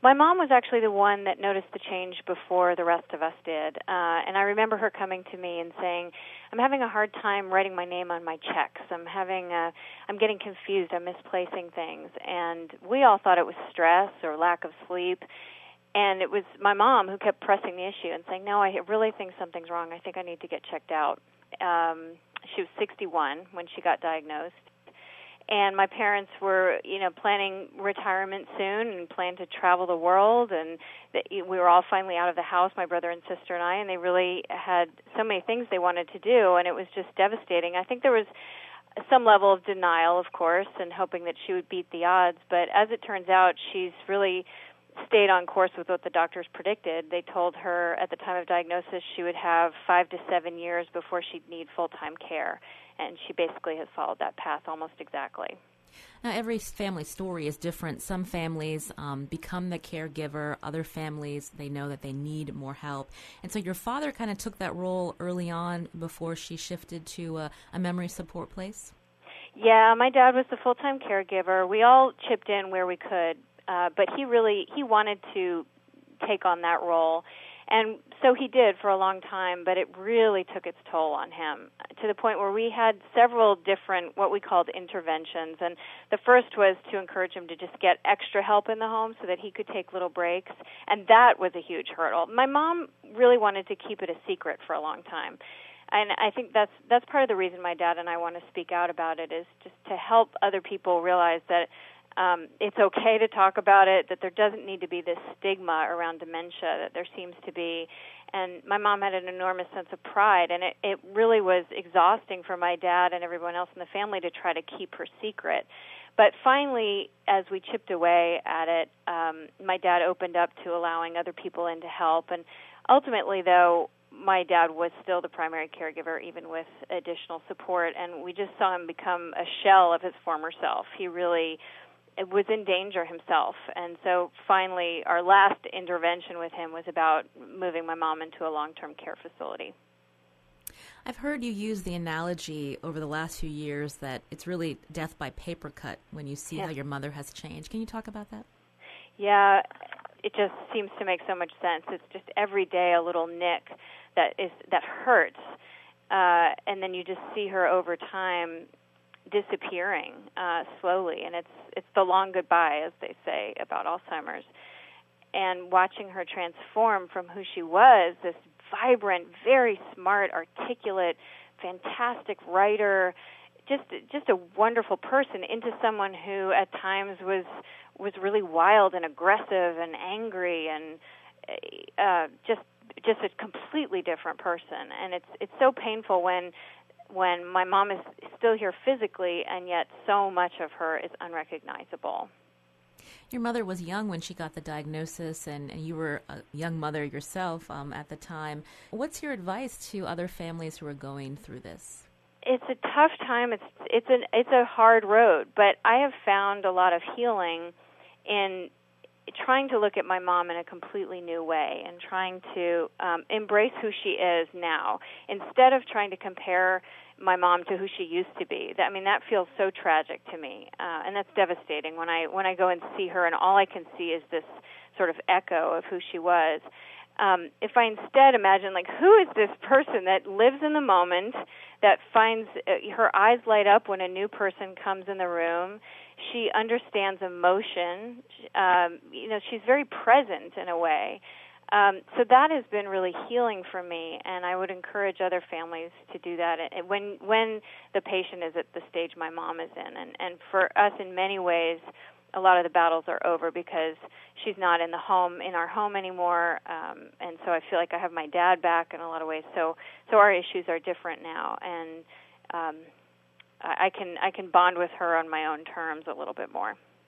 My mom was actually the one that noticed the change before the rest of us did. And I remember her coming to me and saying, I'm having a hard time writing my name on my checks. I'm getting confused. I'm misplacing things. And we all thought it was stress or lack of sleep. And it was my mom who kept pressing the issue and saying, no, I really think something's wrong. I think I need to get checked out. She was 61 when she got diagnosed. And my parents were, planning retirement soon and planned to travel the world. And we were all finally out of the house, my brother and sister and I, and they really had so many things they wanted to do, and it was just devastating. I think there was some level of denial, of course, and hoping that she would beat the odds. But as it turns out, she's really stayed on course with what the doctors predicted. They told her at the time of diagnosis she would have 5 to 7 years before she'd need full-time care. And she basically has followed that path almost exactly. Now, every family story is different. Some families become the caregiver. Other families, they know that they need more help. And so your father kind of took that role early on before she shifted to a memory support place? Yeah, my dad was the full-time caregiver. We all chipped in where we could, but he wanted to take on that role. And so he did for a long time, but it really took its toll on him to the point where we had several different what we called interventions. And the first was to encourage him to just get extra help in the home so that he could take little breaks, and that was a huge hurdle. My mom really wanted to keep it a secret for a long time. And I think that's part of the reason my dad and I want to speak out about it, is just to help other people realize that it's okay to talk about it, that there doesn't need to be this stigma around dementia that there seems to be. And my mom had an enormous sense of pride, and it really was exhausting for my dad and everyone else in the family to try to keep her secret. But finally, as we chipped away at it, my dad opened up to allowing other people in to help. And ultimately, though, my dad was still the primary caregiver, even with additional support, and we just saw him become a shell of his former self. He really was in danger himself. And so finally, our last intervention with him was about moving my mom into a long-term care facility. I've heard you use the analogy over the last few years that it's really death by paper cut when you see how your mother has changed. Can you talk about that? Yeah, it just seems to make so much sense. It's just every day a little nick that hurts, and then you just see her over time disappearing slowly, and it's the long goodbye, as they say about Alzheimer's. And watching her transform from who she was, this vibrant, very smart, articulate, fantastic writer, just a wonderful person, into someone who at times was really wild and aggressive and angry and just a completely different person. And it's so painful when my mom is still here physically, and yet so much of her is unrecognizable. Your mother was young when she got the diagnosis, and you were a young mother yourself at the time. What's your advice to other families who are going through this? It's a tough time. It's a hard road, but I have found a lot of healing in trying to look at my mom in a completely new way and trying to embrace who she is now instead of trying to compare my mom to who she used to be. That feels so tragic to me, and that's devastating when I go and see her and all I can see is this sort of echo of who she was. If I instead imagine, who is this person that lives in the moment, that finds her eyes light up when a new person comes in the room. She understands emotion. She's very present in a way. So that has been really healing for me, and I would encourage other families to do that when the patient is at the stage my mom is in. And for us, in many ways, a lot of the battles are over because she's not in our home anymore, and so I feel like I have my dad back in a lot of ways. So our issues are different now, and I can bond with her on my own terms a little bit more.